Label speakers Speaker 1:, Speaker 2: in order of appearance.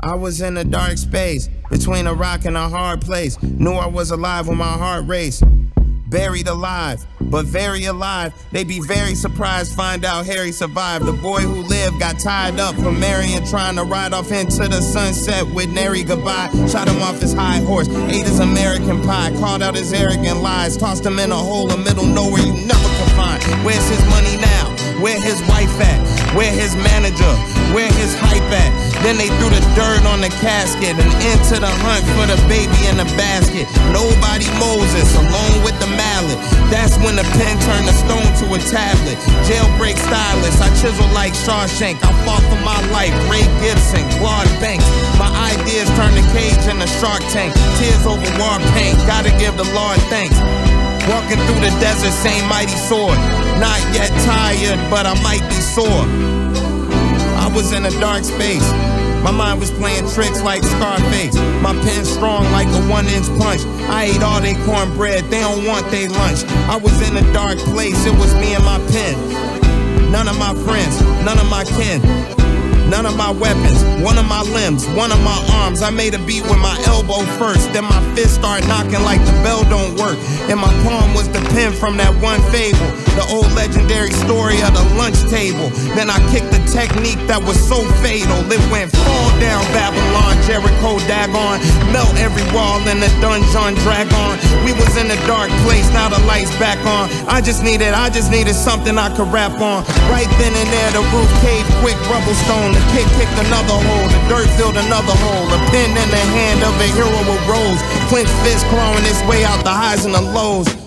Speaker 1: I was in a dark space, between a rock and a hard place. Knew I was alive when my heart raced. Buried alive, but very alive. They be very surprised, find out Harry survived. The boy who lived got tied up from marrying, trying to ride off into the sunset with nary goodbye. Shot him off his high horse, ate his American pie, called out his arrogant lies, tossed him in a hole in middle nowhere you never could find. Where's his money now? Where his wife at? Where his manager? Where his hype at? Then they threw the dirt on the casket and into the hunt for the baby in the basket. Nobody Moses, alone with the mallet. That's when the pen turned the stone to a tablet. Jailbreak stylist, I chisel like Shawshank. I fought for my life, Ray Gibson, Claude Banks. My ideas turned the cage in the Shark Tank. Tears over war paint, gotta give the Lord thanks. Walking through the desert, same mighty sword. Not yet tired, but I might be sore. I was in a dark space. My mind was playing tricks like Scarface. My pen strong like a 1-inch punch. I ate all they cornbread, they don't want their lunch. I was in a dark place, it was me and my pen. None of my friends, none of my kin. None of my weapons, one of my limbs, one of my arms. I made a beat with my elbow first, then my fist started knocking like the bell don't work. And my palm was the pen from that one fable, the old legendary story of the lunch table. Then I kicked the technique that was so fatal. It went fall down Babylon, Jericho, Dagon. Melt every wall in the dungeon, dragon. We was in a dark place, now the lights back on. I just needed something I could rap on. Right then and there, the roof caved quick, rubble stone. The kick kicked another hole, the dirt filled another hole. A pen in the hand of a hero arose. Clenched fist clawing its way out the highs and the lows.